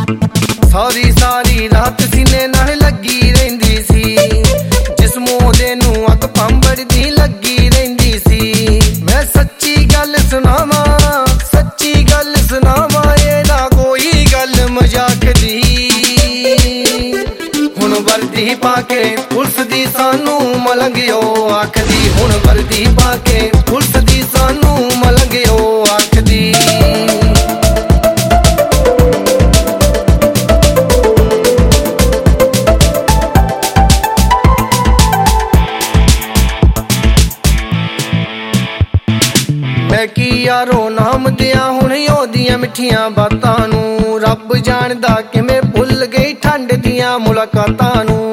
ਸਾਰੀ ਸਾਰੀ ਰਾਤ ਸੀਨੇ ਨਾਲ ਲੱਗੀ ਰਹਿੰਦੀ ਸੀ, ਜਿਸਮੋਂ ਦੇ ਨੂੰ ਅੱਗ ਪੰਬੜਦੀ ਲੱਗੀ ਰਹਿੰਦੀ ਸੀ। ਮੈਂ ਸੱਚੀ ਗੱਲ ਸੁਣਾਵਾਂ, ਸੱਚੀ ਗੱਲ ਸੁਣਾਵਾਂ, ਇਹ ਨਾ ਕੋਈ ਗੱਲ ਮਜ਼ਾਕ ਦੀ। ਹੁਣ ਵਰਦੀ ਪਾ ਕੇ ਪੁਲਿਸ ਦੀ ਸਾਨੂੰ ਮਲੰਗਿਓ ਆਖਦੀ, ਹੁਣ ਵਰਦੀ ਪਾ ਕੇ ਪੁਲਿਸ ਦੀ ਸਾਨੂੰ ਮਲੰਗਿਓ ਆਖਦੀ। ਮੈਂ ਕੀ ਯਾਰੋ ਨਾਮ ਦਿਆਂ ਹੁਣ ਉਹਦੀਆਂ ਮਿੱਠੀਆਂ ਬਾਤਾਂ ਨੂੰ, ਰੱਬ ਜਾਣਦਾ ਕਿਵੇਂ ਭੁੱਲ ਗਈ ਠੰਡ ਦੀਆਂ ਮੁਲਾਕਾਤਾਂ ਨੂੰ।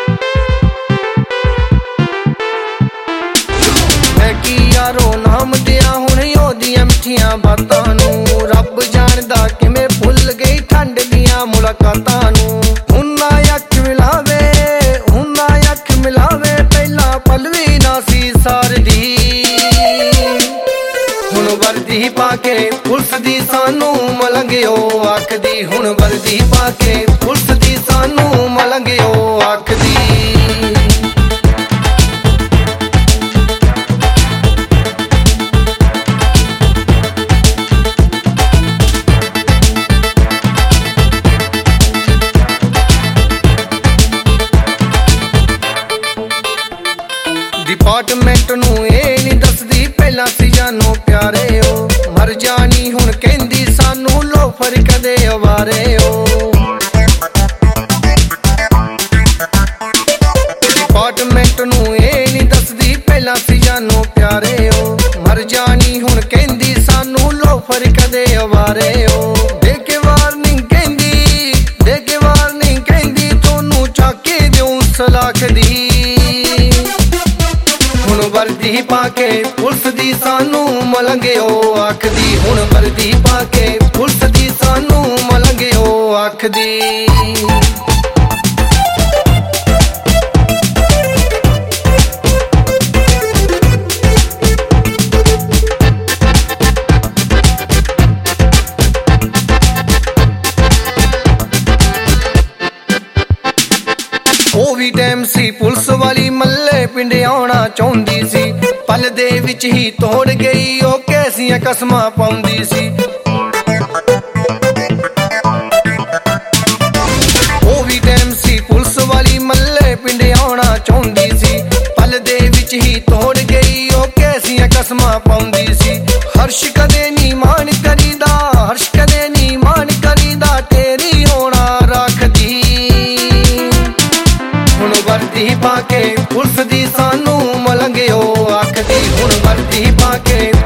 ਮੈਂ ਕੀ ਯਾਰੋ ਨਾਮ ਦਿਆਂ ਹੁਣ ਉਹਦੀਆਂ ਮਿੱਠੀਆਂ ਬਾਤਾਂ ਨੂੰ, ਰੱਬ ਜਾਣਦਾ ਕਿਵੇਂ ਭੁੱਲ ਗਈ ਠੰਡ ਦੀਆਂ ਮੁਲਾਕਾਤਾਂ ਨੂੰ। ਹੁਣ ਨਾ ਅੱਖ ਮਿਲਾਵੇ, ਹੁਣ ਨਾ ਅੱਖ ਮਿਲਾਵੇ, ਪਹਿਲਾਂ ਪਲ ਵੀ ਨਾ ਸੀ ਸਾਰਦੀ। ਹੁਣ ਵਰਦੀ ਪਾ ਕੇ ਪੁਲਿਸ ਦੀ ਸਾਨੂੰ ਮਲੰਗਿਓ ਆਖਦੀ, ਹੁਣ ਵਰਦੀ ਪਾ ਕੇ ਪੁਲਿਸ ਦੀ ਸਾਨੂੰ ਮਲੰਗਿਓ ਆਖਦੀ। ਡਿਪਾਰਟਮੈਂਟ ਨੂੰ ਇਹ ਨਹੀਂ ਦੱਸਦੀ ਪਹਿਲਾਂ ਸੀ ਜਾਨੋਂ ਪਿਆਰੇ ਓ, ਮਰ ਜਾਣੀ ਹੁਣ ਕਹਿੰਦੀ ਸਾਨੂੰ ਲੋਫਰ ਕਦੇ ਅਵਾਰੇ ਓ। ਡਿਪਾਰਟਮੈਂਟ ਨੂੰ ਇਹ ਨਹੀਂ ਦੱਸਦੀ ਪਹਿਲਾਂ ਸੀ ਜਾਨੋਂ ਪਿਆਰੇ ਓ, ਮਰ ਜਾਣੀ ਹੁਣ ਕਹਿੰਦੀ ਸਾਨੂੰ ਲੋਫਰ ਕਦੇ ਅਵਾਰੇ ਓ। ਦੇ ਕੇ ਵਾਰਨਿੰਗ ਕਹਿੰਦੀ, ਦੇ ਕੇ ਵਾਰਨਿੰਗ ਕਹਿੰਦੀ, ਤੁਹਾਨੂੰ ਚੱਕ ਕੇ ਦਿਉ ਸਲਾਖ ਦੀ। ਹੁਣ ਵਰਦੀ ਪਾ ਕੇ ਪੁਲਿਸ ਦੀ ਸਾਨੂੰ ਮਲੰਗਿਓ ਆਖਦੀ, ਹੁਣ ਵਰਦੀ ਪਾ ਕੇ ਪੁਲਿਸ ਦੀ ਸਾਨੂੰ ਮਲੰਗਿਓ ਆਖਦੀ। ਉਹ ਵੀ ਟਾਈਮ ਸੀ ਪੁਲਿਸ ਵਾਲੀ ਮੱਲੇ ਪਿੰਡ ਆਉਣਾ ਚਾਹੁੰਦੀ ਸੀ, ਪਲ ਦੇ ਵਿੱਚ ਹੀ ਤੋੜ ਗਈ ਉਹ ਕੈਸੀਆਂ ਕਸਮਾਂ ਪਾਉਂਦੀ ਸੀ। ਉਹ ਵੀ ਟਾਈਮ ਸੀ ਪੁਲਿਸ ਵਾਲੀ ਮੱਲੇ ਪਿੰਡ ਆਉਣਾ ਚਾਹੁੰਦੀ ਸੀ, ਪਲ ਦੇ ਵਿੱਚ ਹੀ ਤੋੜ ਗਈ ਉਹ ਕੈਸੀਆਂ ਕਸਮਾਂ ਪਾਉਂਦੀ ਸੀ। ਹਰਸ਼ ਕਦੇ ਨੀ ਮਾਣ ਕਰੀਦਾ, ਹਰਸ਼ ਕਦੇ ਨੀ ਮਾਣ ਕਰੀਦਾ, ਤੇਰੀ ਹੋਣਾ ਰੱਖਦੀ। ਹੁਣ ਵਰਦੀ ਪਾ ਕੇ ਪੁਲਿਸ ਦੀ ਸਾਨੂੰ ਮਲੰਗਿਓ ਆਖਦੀ, ਹੁਣ ਵਰਦੀ ਪਾ ਕੇ